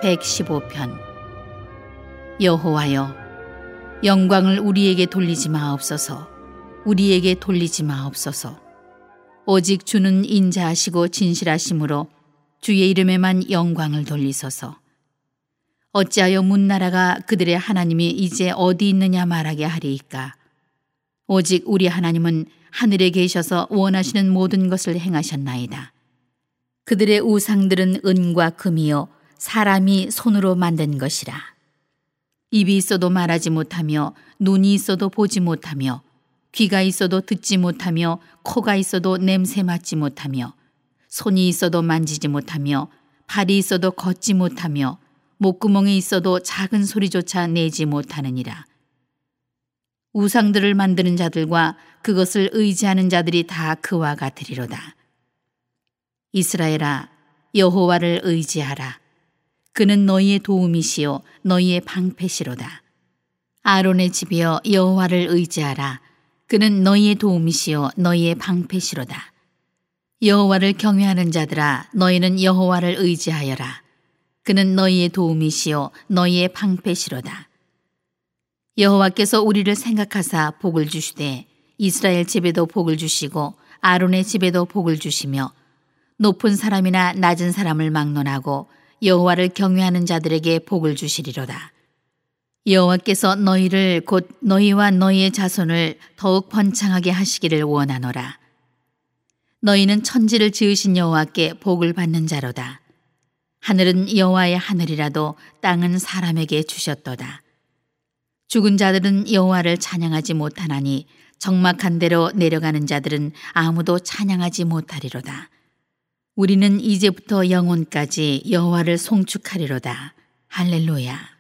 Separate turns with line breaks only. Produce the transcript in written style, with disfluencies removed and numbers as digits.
115편. 여호와여, 영광을 우리에게 돌리지 마옵소서. 우리에게 돌리지 마옵소서. 오직 주는 인자하시고 진실하심으로 주의 이름에만 영광을 돌리소서. 어찌하여 문나라가 그들의 하나님이 이제 어디 있느냐 말하게 하리이까. 오직 우리 하나님은 하늘에 계셔서 원하시는 모든 것을 행하셨나이다. 그들의 우상들은 은과 금이요 사람이 손으로 만든 것이라. 입이 있어도 말하지 못하며 눈이 있어도 보지 못하며 귀가 있어도 듣지 못하며 코가 있어도 냄새 맡지 못하며 손이 있어도 만지지 못하며 발이 있어도 걷지 못하며 목구멍이 있어도 작은 소리조차 내지 못하느니라. 우상들을 만드는 자들과 그것을 의지하는 자들이 다 그와 같으리로다. 이스라엘아, 여호와를 의지하라. 그는 너희의 도움이시요 너희의 방패시로다. 아론의 집이여, 여호와를 의지하라. 그는 너희의 도움이시요 너희의 방패시로다. 여호와를 경외하는 자들아, 너희는 여호와를 의지하여라. 그는 너희의 도움이시요 너희의 방패시로다. 여호와께서 우리를 생각하사 복을 주시되 이스라엘 집에도 복을 주시고 아론의 집에도 복을 주시며 높은 사람이나 낮은 사람을 막론하고 여호와를 경외하는 자들에게 복을 주시리로다. 여호와께서 너희를 곧 너희와 너희의 자손을 더욱 번창하게 하시기를 원하노라. 너희는 천지를 지으신 여호와께 복을 받는 자로다. 하늘은 여호와의 하늘이라도 땅은 사람에게 주셨도다. 죽은 자들은 여호와를 찬양하지 못하나니 적막한 데로 내려가는 자들은 아무도 찬양하지 못하리로다. 우리는 이제부터 영혼까지 여호와를 송축하리로다. 할렐루야.